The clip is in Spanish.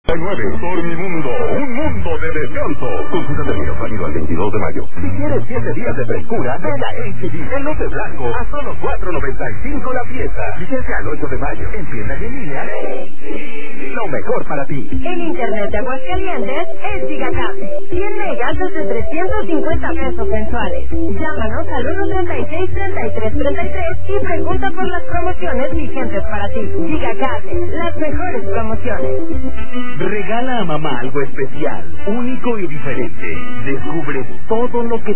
Dormimundo, un mundo de descanso. Consulta términos válido al 22 de mayo. Si quieres 7 días de frescura, ven a H&B en lote blanco a solo $4.95 la pieza. Fíjense al 8 de mayo en tiendas en línea. Lo mejor para ti. En Internet de Aguascalientes es Gigacable. 100 megas desde 350 pesos mensuales. Llámanos al 136-3333 y pregunta por las promociones vigentes para ti. Gigacable, las mejores promociones. Regala a mamá algo especial, único y diferente. Descubre todo lo que